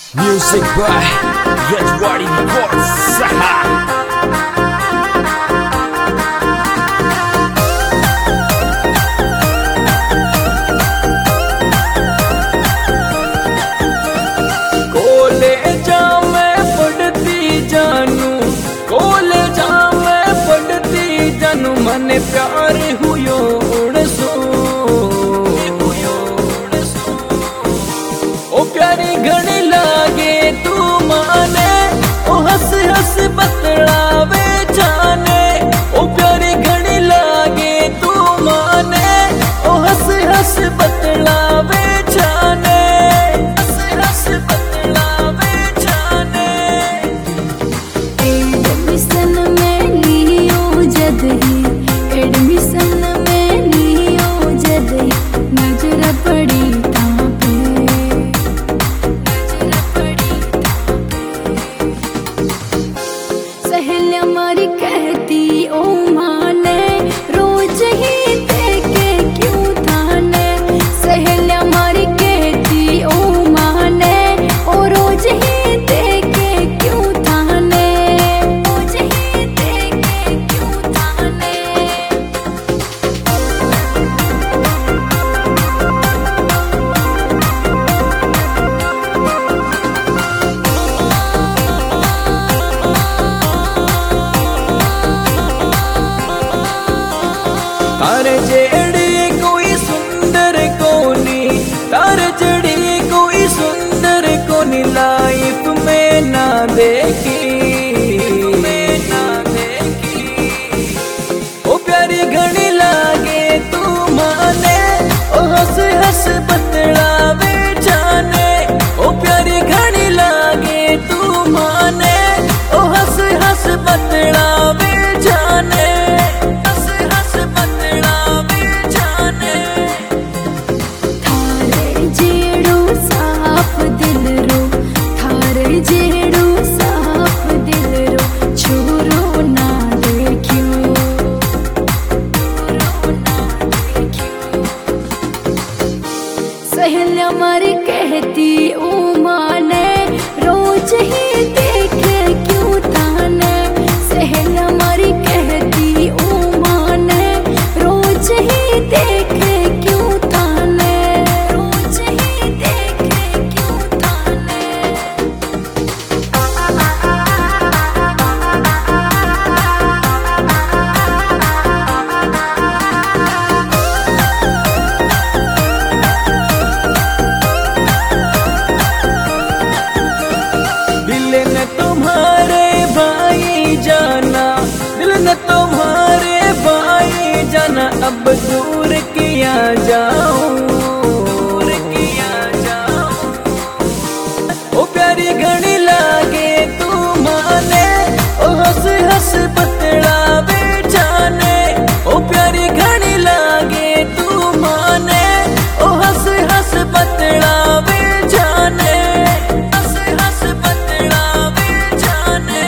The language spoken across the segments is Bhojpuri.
Music by Rajwadi Records. कॉलेजा में पढ़ती जानू मने प्यार हुयो उड़सो ओ प्यारी घणी लागे तू माने ओ हंस हंस बतलावे जाने ओ प्यारी घणी लागे तू माने ओ हंस हंस बतलावे जाने हंस हंस बतलावे जाने। एडमिशन में लियो जद ही नजर पड़ी सहेलिया मारी कहती ओ माने रोज ही देखे क्यों थाने। सहेलिया मारी कहती ओ माने ओ रोज ही देखे क्यों थाने। रोज ही देखे क्यों थाने। तारे जड़ी कोई सुंदर कोनी, तारे जड़ी कोई सुंदर कोनी लाइफ में ना देखी ओ प्यारी घनी लागे तू माने ओ हंस हंस बतलावे जाने ओ प्यारी घनी लागे तू माने ओ हंस हंस बतलावे जाने हंस हंस बतलावे जाने। थारे जेड़ो साफ दिल रो, थारे जेड़ो साफ दिल रो, छोरो ना देखियो, छोरो ना देखियो। सहेलिया मारी कहती ओ माने रोज ही देखे क्यों थाने। सहेलिया मारी कहती ओ माने रोज ही देखे क्यों थाने। रोज ही देखे क्यों थाने। दिल न तुम्हारे भाई जाना, दिल न तुम्हारे भाई जाना, अब दूर किया जाऊं, दूर किया जाऊं। ओ प्यारी घनी लागे तू माने ओ हंस हंस बतलावे जाने ओ प्यारी घनी लागे तू माने ओ हंस हंस बतलावे जाने हंस हंस बतलावे जाने।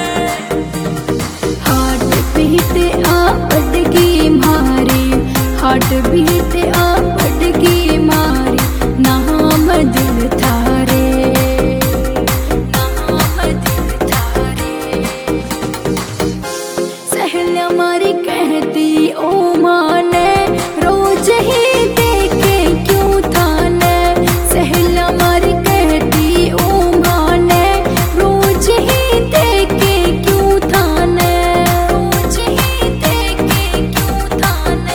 हार्ट बीट आ बढ़गी मारी, हार्ट बीट आ बढ़गी मारी, नाम दिल थारे, नाम दिल थारे। सहेलिया मारी कहती ओ माने रोज ही देखे क्यों थाने। सहेलिया मारी कहती ओ माने रोज ही देखे क्यों थाने। रोज ही देखे क्यों थाने।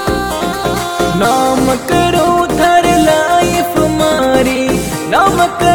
नाम करो थर लाइफ मारी, नाम करो